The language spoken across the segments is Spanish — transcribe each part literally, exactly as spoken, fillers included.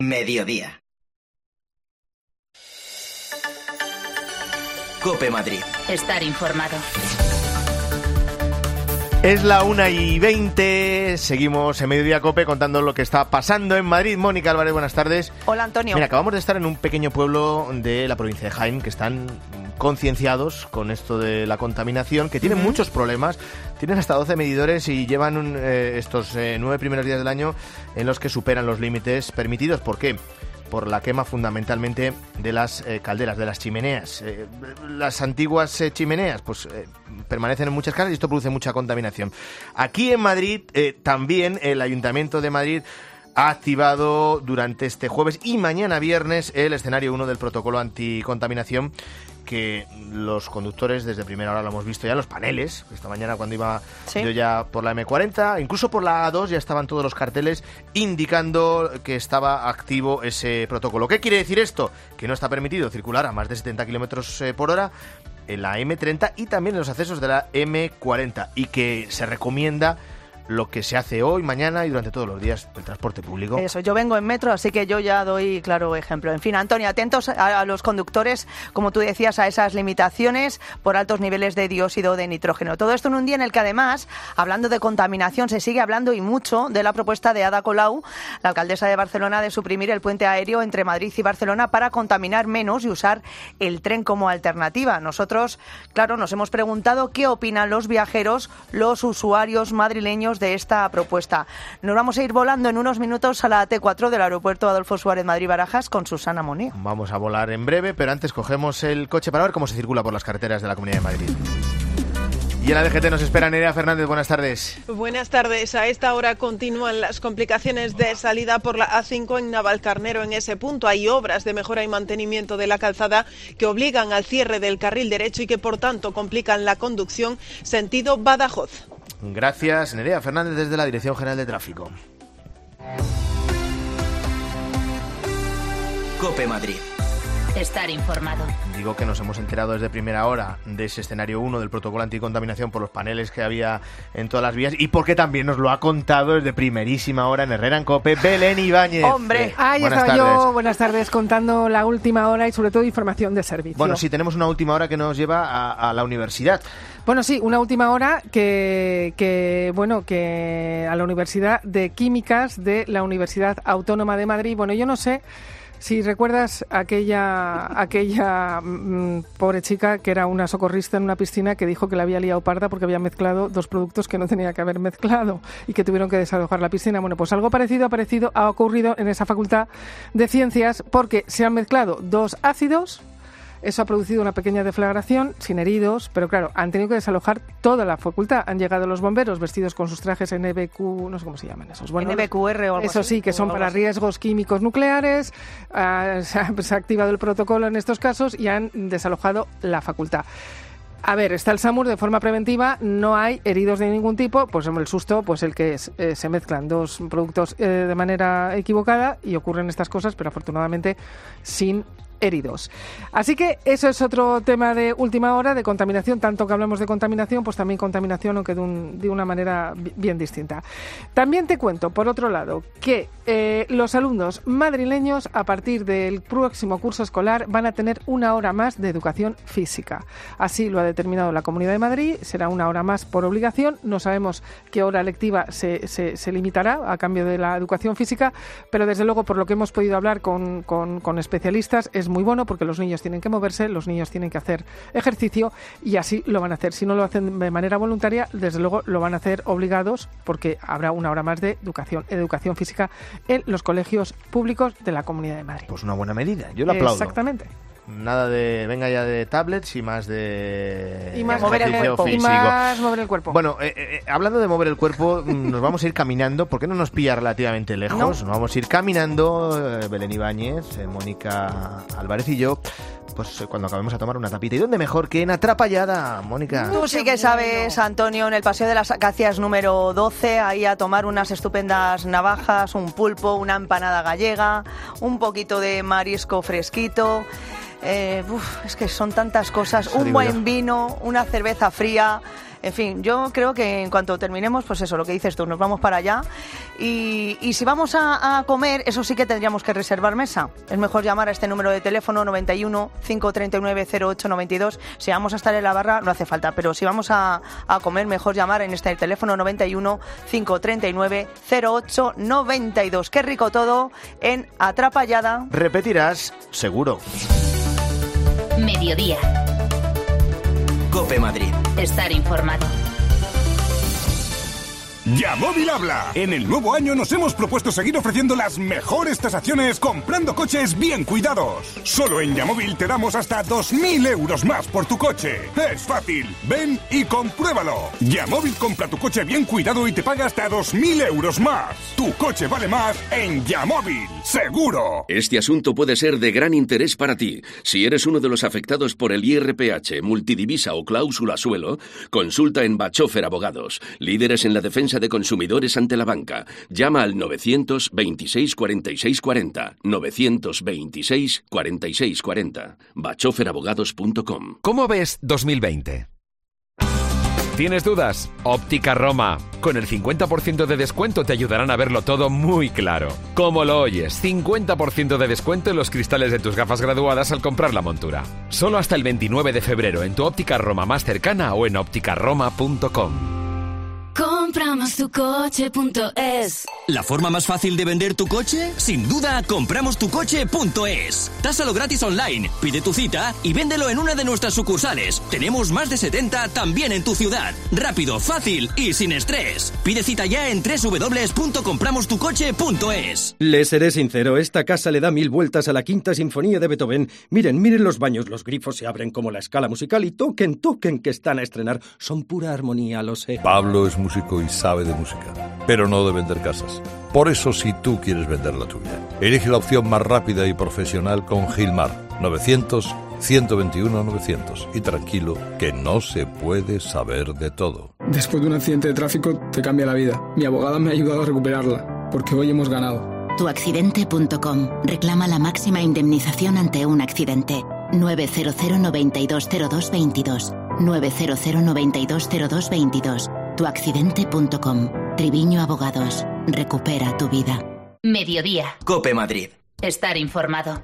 Mediodía. COPE Madrid. Estar informado. Es la una y veinte, seguimos en Mediodía COPE contando lo que está pasando en Madrid. Mónica Álvarez, buenas tardes. Hola, Antonio. Mira, acabamos de estar en un pequeño pueblo de la provincia de Jaén que están concienciados con esto de la contaminación, que tienen uh-huh. muchos problemas. Tienen hasta doce medidores y llevan un, eh, estos eh, nueve primeros días del año en los que superan los límites permitidos. ¿Por qué? Por la quema fundamentalmente de las eh, calderas, de las chimeneas. Eh, las antiguas eh, chimeneas pues eh, permanecen en muchas casas y esto produce mucha contaminación. Aquí en Madrid eh, también el Ayuntamiento de Madrid ha activado durante este jueves y mañana viernes el escenario uno del protocolo anticontaminación, que los conductores desde primera hora lo hemos visto ya en los paneles. Esta mañana cuando iba ¿Sí? yo ya por la eme cuarenta, incluso por la A dos ya estaban todos los carteles indicando que estaba activo ese protocolo. ¿Qué quiere decir esto? Que no está permitido circular a más de setenta kilómetros por hora en la eme treinta y también en los accesos de la eme cuarenta, y que se recomienda lo que se hace hoy, mañana y durante todos los días del transporte público. Eso, yo vengo en metro, así que yo ya doy claro ejemplo. En fin, Antonio, atentos a, a los conductores, como tú decías, a esas limitaciones por altos niveles de dióxido de nitrógeno. Todo esto en un día en el que además, hablando de contaminación, se sigue hablando y mucho de la propuesta de Ada Colau, la alcaldesa de Barcelona, de suprimir el puente aéreo entre Madrid y Barcelona para contaminar menos y usar el tren como alternativa. Nosotros, claro, nos hemos preguntado qué opinan los viajeros, los usuarios madrileños de esta propuesta. Nos vamos a ir volando en unos minutos a la te cuatro del aeropuerto Adolfo Suárez Madrid-Barajas con Susana Moneo. Vamos a volar en breve, pero antes cogemos el coche para ver cómo se circula por las carreteras de la Comunidad de Madrid. Y en la D G T nos espera Nerea Fernández. Buenas tardes. Buenas tardes. A esta hora continúan las complicaciones de salida por la A cinco en Navalcarnero. En ese punto hay obras de mejora y mantenimiento de la calzada que obligan al cierre del carril derecho y que por tanto complican la conducción sentido Badajoz. Gracias, Nerea Fernández, desde la Dirección General de Tráfico. COPE Madrid. Estar informado. Digo que nos hemos enterado desde primera hora de ese escenario uno del protocolo anticontaminación por los paneles que había en todas las vías y porque también nos lo ha contado desde primerísima hora en Herrera en COPE, Belén Ibáñez. ¡Hombre! Eh, Ahí estaba tardes. yo, buenas tardes, contando la última hora y sobre todo información de servicio. Bueno, sí, tenemos una última hora que nos lleva a, a la universidad. Bueno, sí, una última hora que, que, bueno, que a la Universidad de Químicas de la Universidad Autónoma de Madrid. Bueno, yo no sé si recuerdas aquella aquella mmm, pobre chica que era una socorrista en una piscina que dijo que la había liado parda porque había mezclado dos productos que no tenía que haber mezclado y que tuvieron que desalojar la piscina. Bueno, pues algo parecido ha, parecido, ha ocurrido en esa Facultad de Ciencias porque se han mezclado dos ácidos. Eso ha producido una pequeña deflagración, sin heridos, pero claro, han tenido que desalojar toda la facultad. Han llegado los bomberos vestidos con sus trajes ene be cu, no sé cómo se llaman esos. Bueno, ene be cu erre o algo Eso así, sí, que son para riesgos químicos nucleares. Uh, se, ha, se ha activado el protocolo en estos casos y han desalojado la facultad. A ver, está el SAMUR de forma preventiva, no hay heridos de ningún tipo, pues el susto, pues el que es, eh, se mezclan dos productos eh, de manera equivocada y ocurren estas cosas, pero afortunadamente sin heridos. Así que eso es otro tema de última hora, de contaminación. Tanto que hablamos de contaminación, pues también contaminación, aunque de, un, de una manera bien distinta. También te cuento, por otro lado, que eh, los alumnos madrileños a partir del próximo curso escolar van a tener una hora más de educación física. Así lo ha determinado la Comunidad de Madrid, será una hora más por obligación. No sabemos qué hora lectiva se, se, se limitará a cambio de la educación física, pero desde luego, por lo que hemos podido hablar con, con, con especialistas, es muy bueno porque los niños tienen que moverse, los niños tienen que hacer ejercicio y así lo van a hacer. Si no lo hacen de manera voluntaria, desde luego lo van a hacer obligados porque habrá una hora más de educación, educación física en los colegios públicos de la Comunidad de Madrid. Pues una buena medida, yo lo aplaudo. Exactamente. Nada de venga ya de tablets y más de y más mover el cuerpo físico. Y más mover el cuerpo. Bueno, eh, eh, hablando de mover el cuerpo, nos vamos a ir caminando, porque no nos pilla relativamente lejos. No. Nos vamos a ir caminando, eh, Belén Ibáñez, eh, Mónica Álvarez y yo, pues eh, cuando acabemos a tomar una tapita. ¿Y dónde mejor que en Atrapallada, Mónica? Tú sí que sabes, Antonio, en el Paseo de las Acacias número doce, ahí a tomar unas estupendas navajas, un pulpo, una empanada gallega, un poquito de marisco fresquito. Eh, uf, es que son tantas cosas, Eso un buen yo. vino, una cerveza fría, En fin, yo creo que en cuanto terminemos, pues eso, lo que dices tú, nos vamos para allá. Y, y si vamos a, a comer, eso sí que tendríamos que reservar mesa. Es mejor llamar a este número de teléfono noventa y uno, cinco treinta y nueve, cero ocho noventa y dos. Si vamos a estar en la barra, no hace falta, pero si vamos a, a comer, mejor llamar en este teléfono noventa y uno, cinco treinta y nueve, cero ocho noventa y dos. Qué rico todo en Atrapallada. Repetirás, seguro. Mediodía. COPE Madrid. Estar informado. Yamóvil habla. En el nuevo año nos hemos propuesto seguir ofreciendo las mejores tasaciones comprando coches bien cuidados. Solo en Yamóvil te damos hasta dos mil euros más por tu coche. Es fácil. Ven y compruébalo. Yamóvil compra tu coche bien cuidado y te paga hasta dos mil euros más. Tu coche vale más en Yamóvil. ¡Seguro! Este asunto puede ser de gran interés para ti. Si eres uno de los afectados por el I R P H, multidivisa o cláusula suelo, consulta en Bachofer Abogados, líderes en la defensa de consumidores ante la banca. Llama al novecientos veintiséis cuarenta y seis cuarenta, novecientos veintiséis cuarenta y seis cuarenta, bachofer abogados punto com. ¿Cómo ves dos mil veinte? ¿Tienes dudas? Óptica Roma. Con el cincuenta por ciento de descuento te ayudarán a verlo todo muy claro. ¿Cómo lo oyes? cincuenta por ciento de descuento en los cristales de tus gafas graduadas al comprar la montura. Solo hasta el veintinueve de febrero en tu Óptica Roma más cercana o en óptica roma punto com. Compramos tu coche punto es. ¿La forma más fácil de vender tu coche? Sin duda, compramos tu coche punto es. Tásalo gratis online, pide tu cita y véndelo en una de nuestras sucursales. Tenemos más de setenta también en tu ciudad. Rápido, fácil y sin estrés. Pide cita ya en doble u doble u doble u punto compramos tu coche punto es. Les seré sincero, esta casa le da mil vueltas a la quinta sinfonía de Beethoven. Miren, miren los baños, los grifos se abren como la escala musical y toquen, toquen que están a estrenar. Son pura armonía, lo sé. Pablo es músico y sabe de música, pero no de vender casas. Por eso, si tú quieres vender la tuya, elige la opción más rápida y profesional con Gilmar. novecientos, ciento veintiuno, novecientos. Y tranquilo, que no se puede saber de todo. Después de un accidente de tráfico te cambia la vida. Mi abogada me ha ayudado a recuperarla, porque hoy hemos ganado. tu accidente punto com. Reclama la máxima indemnización ante un accidente. nueve cero cero, noventa y dos, cero dos, veintidós. nueve cero cero, noventa y dos, cero dos, veintidós. tu accidente punto com. Triviño Abogados. Recupera tu vida. Mediodía. COPE Madrid. Estar informado.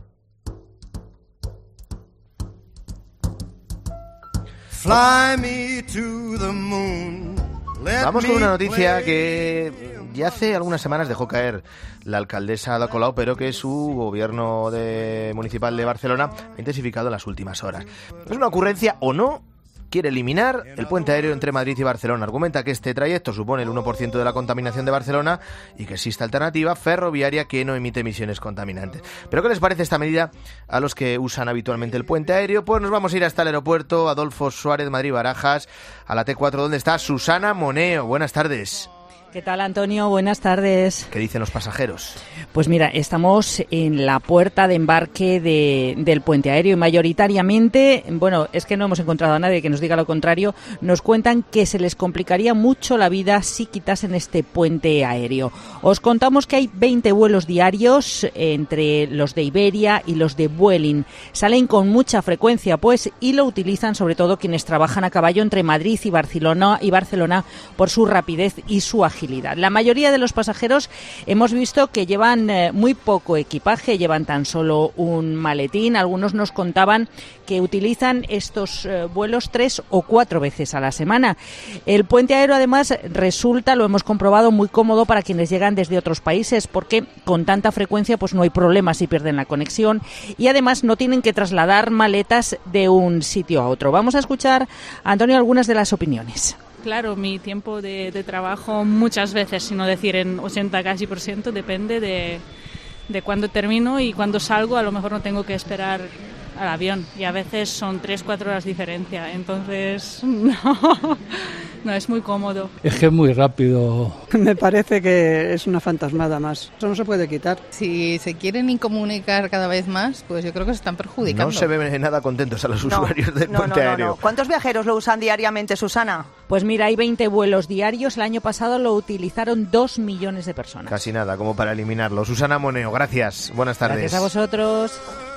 Fly me to the moon. Vamos con una noticia que ya hace algunas semanas dejó caer la alcaldesa Ada Colau, pero que su gobierno de, municipal de Barcelona ha intensificado en las últimas horas. ¿Es una ocurrencia o no? Quiere eliminar el puente aéreo entre Madrid y Barcelona. Argumenta que este trayecto supone el uno por ciento de la contaminación de Barcelona y que existe alternativa ferroviaria que no emite emisiones contaminantes. ¿Pero qué les parece esta medida a los que usan habitualmente el puente aéreo? Pues nos vamos a ir hasta el aeropuerto Adolfo Suárez Madrid-Barajas, a la T cuatro, donde está Susana Moneo. Buenas tardes. ¿Qué tal, Antonio? Buenas tardes. ¿Qué dicen los pasajeros? Pues mira, estamos en la puerta de embarque de, del puente aéreo y mayoritariamente, bueno, es que no hemos encontrado a nadie que nos diga lo contrario, nos cuentan que se les complicaría mucho la vida si quitasen este puente aéreo. Os contamos que hay veinte vuelos diarios entre los de Iberia y los de Vueling. Salen con mucha frecuencia, pues, y lo utilizan sobre todo quienes trabajan a caballo entre Madrid y Barcelona, y Barcelona por su rapidez y su agilidad. La mayoría de los pasajeros hemos visto que llevan eh, muy poco equipaje, llevan tan solo un maletín. Algunos nos contaban que utilizan estos eh, vuelos tres o cuatro veces a la semana. El puente aéreo, además, resulta, lo hemos comprobado, muy cómodo para quienes llegan desde otros países, porque con tanta frecuencia pues no hay problema si pierden la conexión y además no tienen que trasladar maletas de un sitio a otro. Vamos a escuchar, Antonio, algunas de las opiniones. Claro, mi tiempo de, de trabajo muchas veces, si no decir en ochenta casi por ciento, depende de, de cuándo termino y cuando salgo. A lo mejor no tengo que esperar al avión y a veces son tres, cuatro horas diferencia. Entonces, no, no es muy cómodo. Es que es muy rápido. Me parece que es una fantasmada más. Eso no se puede quitar. Si se quieren incomunicar cada vez más, pues yo creo que se están perjudicando. No se ven nada contentos a los no, usuarios del no, puente no, no, aéreo. No. ¿Cuántos viajeros lo usan diariamente, Susana? Pues mira, hay veinte vuelos diarios. El año pasado lo utilizaron dos millones de personas. Casi nada, como para eliminarlo. Susana Moneo, gracias. Buenas tardes. Gracias a vosotros.